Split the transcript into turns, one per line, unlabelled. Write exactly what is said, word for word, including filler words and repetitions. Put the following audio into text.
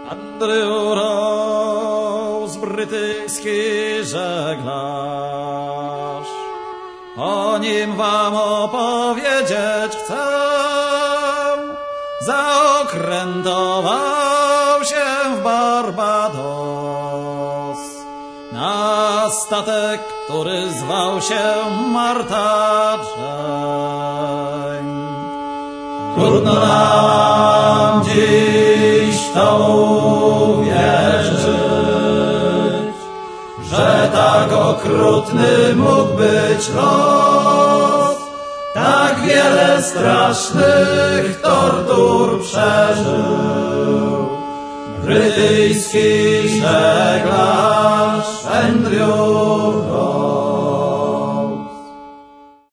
Andrew Rose, brytyjski żeglarz, o nim wam opowiedzieć chcę. Zaokrętował się w Barbados na statek, który zwał się Marta Jane. Trudno nam dziś to uwierzyć, że tak okrutny mógł być los. Tak wiele strasznych tortur przeżył brytyjski żeglarz Andrew